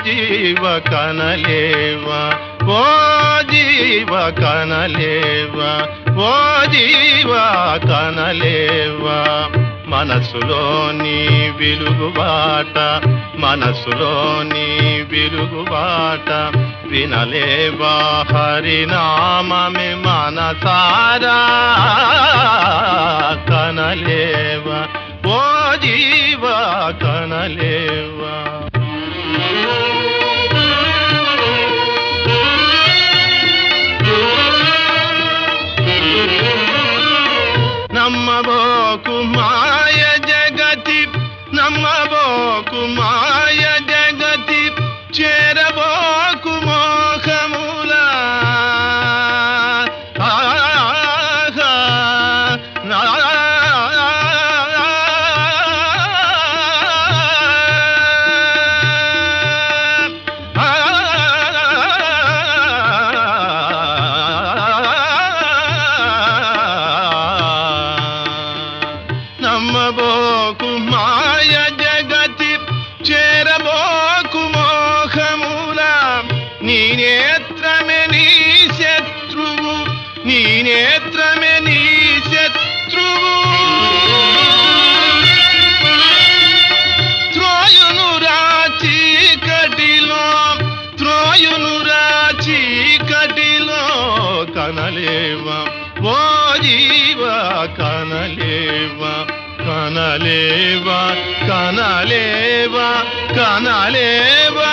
జీవ కనలేవా ఓ జీవ కనలేవా ఓ జీవ కనలేవా మనసులోని వెలుగుబాట మనసులోని వెలుగుబాట వినలేవా హరినామమే మనసారా కనలేవా ఓ జీవ కనలేవా నమ్మబోకు మాయ జగతి నమ్మబోకు మాయ జగతి చేరబోకు మోహములా నమ్మబోకు మాయ జగతి చేరబోకు మోహముల నీ నేత్రమే నీ శత్రువు నీ నేత్రమే నీ శత్రువు త్రోయును రాచి కటిలో త్రోయును రాచి కటిలో కనలేవా ఓ జీవ కనలేవా కనలేవా కనలేవా కనలేవా